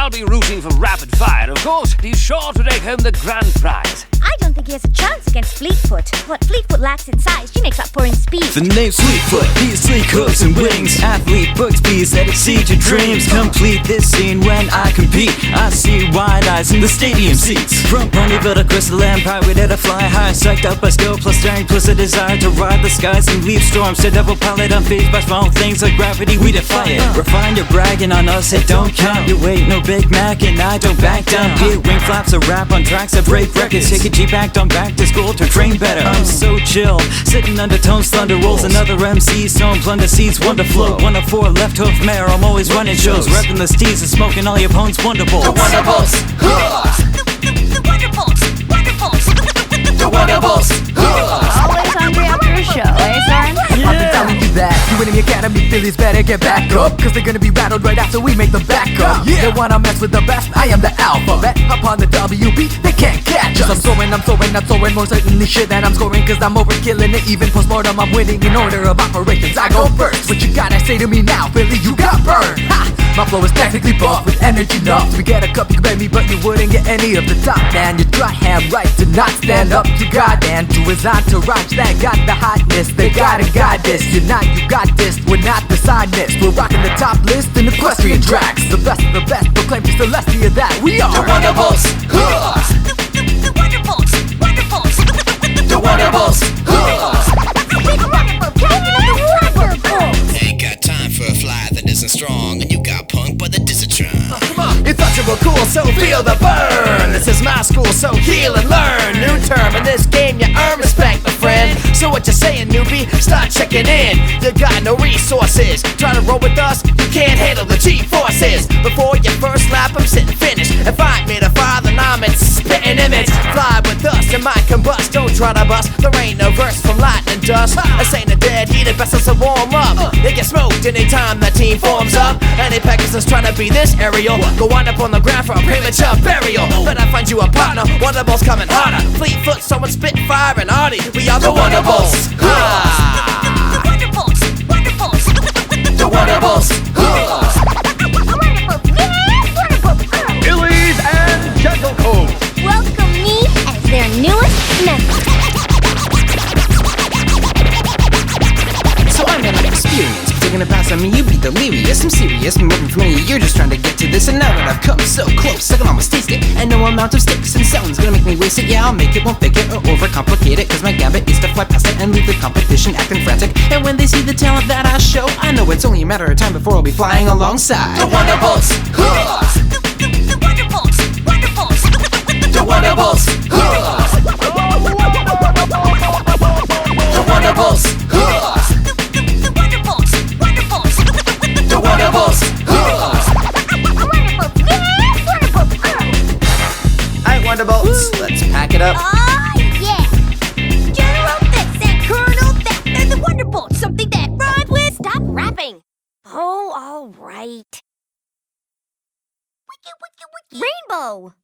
I'll be rooting for Rapid Fire, of course. He's sure to take home the grand prize. I don't think he has a chance against Fleetfoot. What Fleetfoot lacks in size, she makes up for in speed. The name's Fleetfoot, he has sleek hooves and wings. Athlete books bees that exceed your dreams. Complete this scene when I compete. I see wide eyes in the stadium seats. From Ponyville to Crystal Empire, we did a fly high. Psyched up by skill plus strength plus a desire to ride the skies and leave storms. To double pilot unfazed by small things like gravity, we defy it. Refined, you're bragging on us, it don't count. You ain't no Big Mac and I don't back down. Here, wing flaps, a rap on tracks that break records. Take a Jeep act on back to school to train better. I'm so chill, sitting undertones, thunder rolls. Another MC, stone plunder seeds, wonder flow. 104 left hoof mare, I'm always running shows. Repping the steez and smoking all your opponents' wonderballs. The Wonderbolts! The Wonderbolts! Wonderbolts! The Wonderbolts! Always hungry after a show, eh, son? I've been telling you that you in the academy fillies better get back up, cause they're gonna be rattled right after we make the back up. They wanna mess with the best, I am the alphabet. Up on the WB, they can't catch us. I'm soaring, not soaring, more certainly shit that I'm scoring, cause I'm overkilling it. Even postmortem, I'm winning in order of operations. I go first, what you gotta say to me now, Philly, you got burned. Ha! My flow is technically buff with energy enough to get a cup, you could bet me, but you wouldn't get any of the top, man. You try hand right to not stand up to God and to his entourage that got the hotness. They gotta guide this, you're not, you got this. We're not the side list, we're rocking the top list in equestrian tracks. The best of the best, proclaim to Celestia that we are The Wonderbolts! The Wonderbolts! Wonderbolts! The Wonderbolts! Ain't got time for a fly that isn't strong, and you got punked by the Disatron. You thought you were cool, so feel the burn. This is my school, so heal and learn. New term in this game, you earn respect, my friend. So what you saying, newbie? Start checking in. You got no resources. Try to roll with us, you can't handle the G-forces. Before your first lap, I'm sitting finished. If I made a fire, then I'm in spitting image. Fly with us, you might combust. Don't try to bust. There ain't no verse from lightning dust. This ain't a dead heat, it best to warm up. They get smoked anytime that team forms up. Any Pegasus trying to be this aerial, go wind up on the ground for a premature burial. Better find you a partner, Wonderbolts coming harder. Fleetfoot, someone Spitfire and Artie. We are the Wonderbolts. The Wonderbolts! Wonderbolts! The Wonderbolts. Illies and Gentlecoats. Welcome me as their newest member. So I'm an experience. Taking a pass on me, you be delirious. I'm serious, been working for many years just trying to get to this. And now that I've come so close, I can almost taste it. And no amount of sticks and stones gonna make me waste it. Yeah, I'll make it, won't fake it or overcomplicate it, cause my gambit is to fly past it and leave the competition acting frantic. And when they see the talent that I show, I know it's only a matter of time before I'll be flying alongside The Wonderbolts. The Wonderbolts! Wonderbolts! The Wonderbolts. The Wonderbolts. The Wonderbolts! Wonderbolts! The Wonderbolts. Alright, Wonderbolts, let's pack it up. Oh, yeah! General this and Colonel that. They're the Wonderbolts, something that rhymes with. Stop rapping! Oh, all right. Wiki, wiki, wiki. Rainbow!